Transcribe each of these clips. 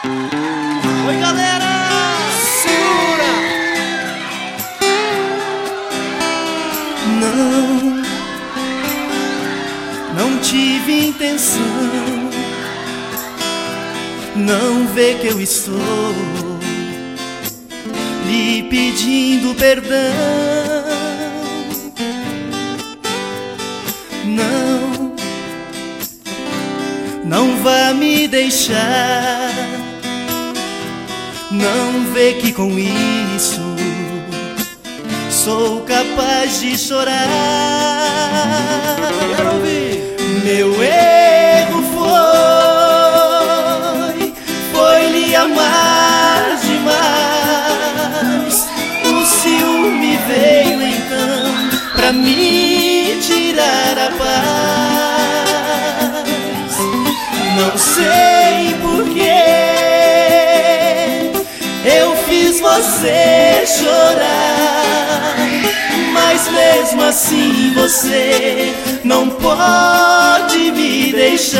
Oi, galera! Segura! Não tive intenção. Não vê que eu estou lhe pedindo perdão. Não vá me deixar. Não vê que com isso sou capaz de chorar. Quero ouvir. Meu erro foi lhe amar demais. O ciúme veio então pra me tirar a paz. Não sei porquê eu fiz você chorar, mas mesmo assim você não pode me deixar.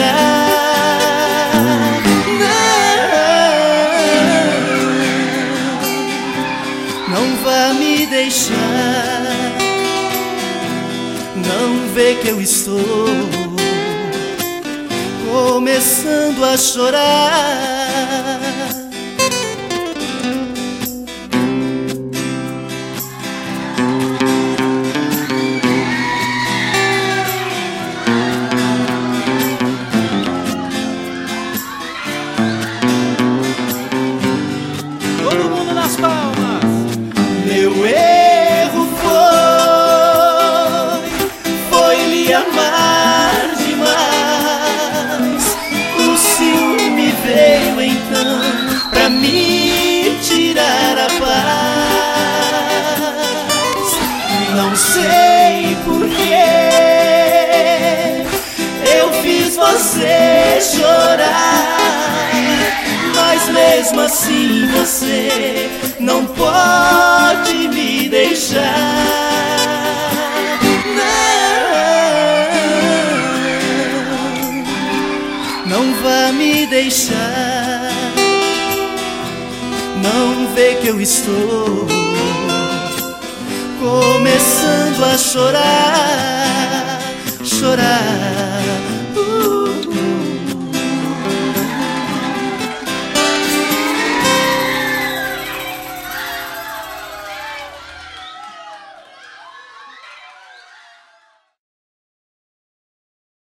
Não vá me deixar. Não vê que eu estou começando a chorar. Todo mundo nas palmas. Meu erro foi lhe amar demais. O ciúme veio então pra me tirar a paz. Não sei porquê eu fiz você chorar, mas mesmo assim você não pode me deixar. Não vá me deixar. Não vê que eu estou começando a chorar, chorar.